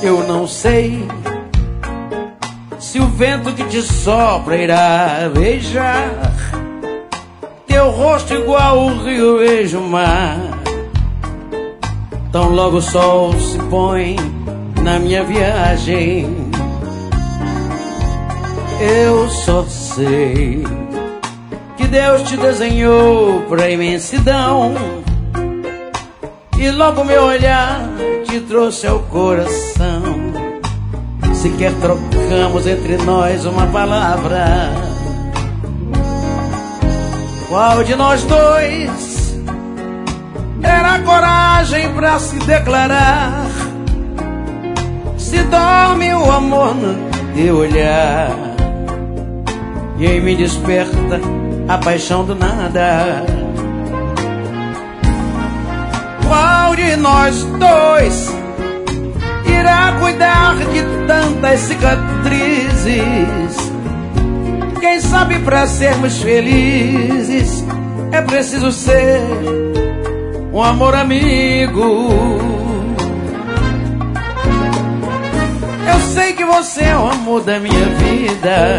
Eu não sei se o vento que te sopra irá beijar teu rosto igual o rio beija o mar. Tão logo o sol se põe na minha viagem, eu só sei que Deus te desenhou pra imensidão, e logo meu olhar te trouxe ao coração. Sequer trocamos entre nós uma palavra. Qual de nós dois terá coragem pra se declarar? Se dorme o amor no teu olhar e em mim desperta a paixão do nada. Qual de nós dois irá cuidar de tantas cicatrizes? Quem sabe pra sermos felizes é preciso ser um amor amigo. Eu sei que você é o amor da minha vida,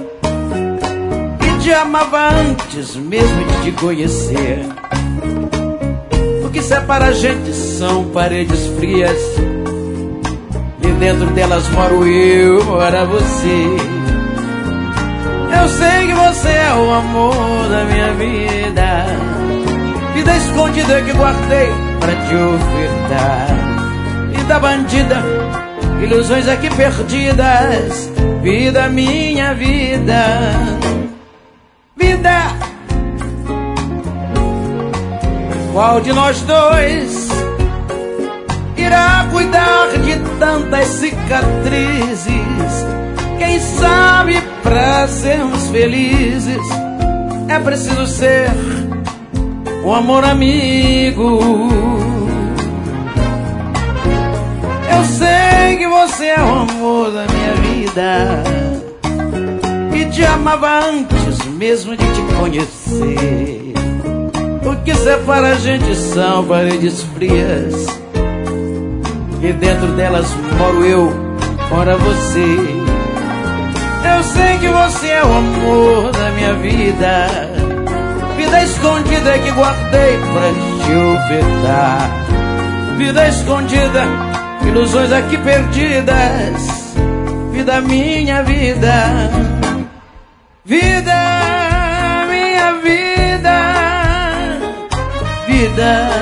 e te amava antes mesmo de te conhecer. O que separa a gente são paredes frias, e dentro delas moro eu, mora você. Eu sei que você é o amor da minha vida, vida escondida que guardei pra te ofertar. Vida bandida, ilusões aqui perdidas, vida, minha vida. Vida, qual de nós dois irá cuidar de tantas cicatrizes? Quem sabe pra sermos felizes é preciso ser um amor amigo. Eu sei que você é o amor da minha vida, e te amava antes mesmo de te conhecer. O que separa a gente são paredes frias, e dentro delas moro eu, mora você. Eu sei que você é o amor da minha vida, vida escondida que guardei pra te ofertar. Vida escondida, ilusões aqui perdidas, vida, minha vida. Vida, minha vida. Vida.